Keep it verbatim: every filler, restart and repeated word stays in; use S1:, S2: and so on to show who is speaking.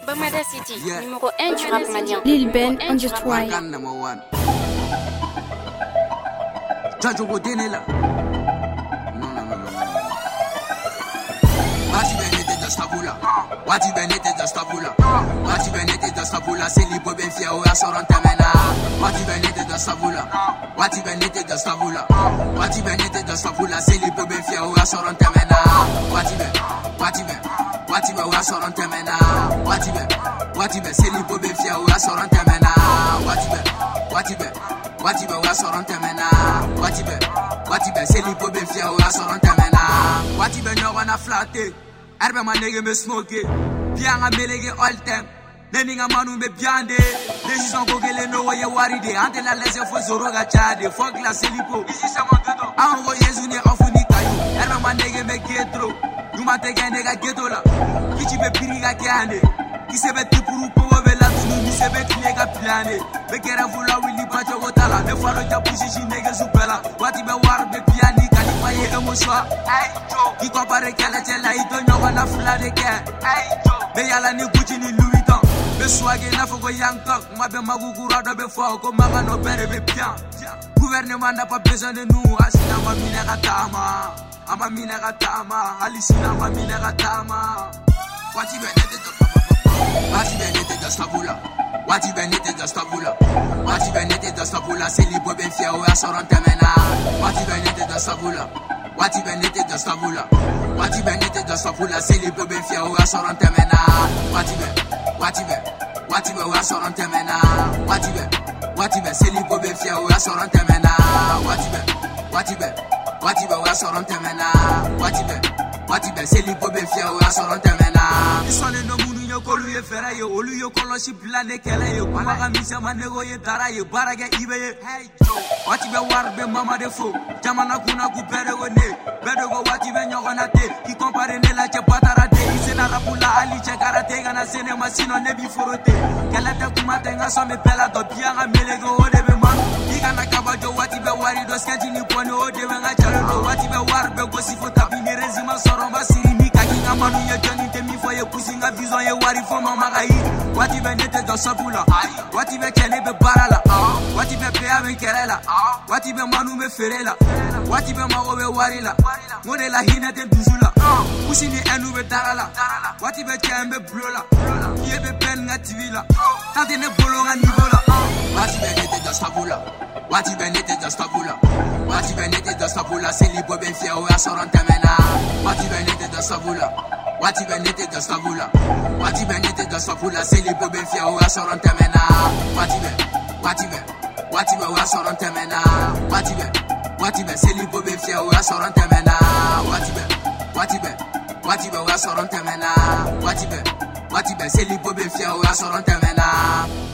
S1: Bamada City, yeah. Numéro un du rap malien.
S2: Lil Ben on the try.
S3: Jajo Bodenela. Non, non, non, non. Wati benete da stabula. Wati benete da stabula. Wati benete da stabula. C'est libre ben fier ou assurant temena. Wati benete da stabula. Wati benete da stabula. Wati benete da stabula. C'est libre ben fier ou assurant temena. Wati ben, wati ben. Wati ben ou assurant temena. Wati ben, wati ben. C'est libre ben fier ou assurant temena. Wati ben, wati ben. Wati be wa soron temena. Wati be, wati be c'est lipo be fia wa soron temena. Wati be no wana flatte. Erbe ma nege me smoke. Bien nga melege all time. Neni nga manu me biande. Décision ko gele no ye waride. Ante la lese fo zoro ga chade. Fuck la c'est lipo. Ici c'est mon dodo. An wo yezu ne ofuni kayu. Erbe ma nege me getro. Yuma tege nega geto la. Kichi be piriga kiande. Kisebe tipuru po be la tunu ni sebe klega plane. Be kera vula wili pacho gotala. Me faro ja pushi nege supela. Wati be war be piani kali paye emoswa. Ay jo. Ki compare kala chela ito nyoba na fula de ke. Ay jo. Be yala ni Gucci ni Louis Vuitton. Be swage na foko yankok. Ma be magugura do be fo ko maga no bere be bien. Gouvernement n'a pas besoin de nous. Asina ma minera tama. Ama minera tama. Alisina ma minera tama. Wati be nete to. Wati benete da stabula. Wati benete da stabula. Wati benete da stabula. C'est libre ben fier ou assurant temena. Wati benete da stabula. Wati benete da stabula. Wati benete da stabula. C'est libre ben fier ou assurant temena. Wati ben, wati ben, wati ben ou assurant temena. Wati ben, wati ben c'est libre ben fier ou assurant temena. Wati ben, wati ben, wati ben ou assurant temena. Wati ben, wati ben c'est libre ben fier ou assurant temena. Isone no munu yo kolu ye fera ye olu yo kolosi plane kele ye kuma ga misa manego ye dara ye barage ibe ye hey jo wati be war be mama de fo jamana kuna ku pere go ne bedo go wati be nyogona te ki compare ne la che patara te isena rapula ali che karate gana sene masino ne bi forote kala te kuma tenga so me pela do bianga melego o de be man igana kabajo wati be wari do skenti ni poni o de be nga chalo do wati be war be go sifo tapi ni rezima soro basiri ni kaki ngamanu ye joni te mi foye pusinga vision ye wari fo mama ga yi wati be nete do sabula wati be kene be barala wati be pe ave kerela wati be manu be ferela wati be mago be warila ngode la hinete duzula pusini enu be darala wati be kembe blola ye be pen nga tivila tante ne bolo nga nivola wati be nete do sabula wati be nete do sabula wati be nete do sabula c'est libre ben fier ou assurant temena wati be nete do sabula wati be nete do sabula wati be nete do sabula c'est libre ben fier ou assurant temena wati be wati be wati be ou assurant temena wati be wati be c'est libre ben fier ou assurant temena wati be wati be wati be ou assurant temena wati be wati be c'est libre ben fier ou assurant temena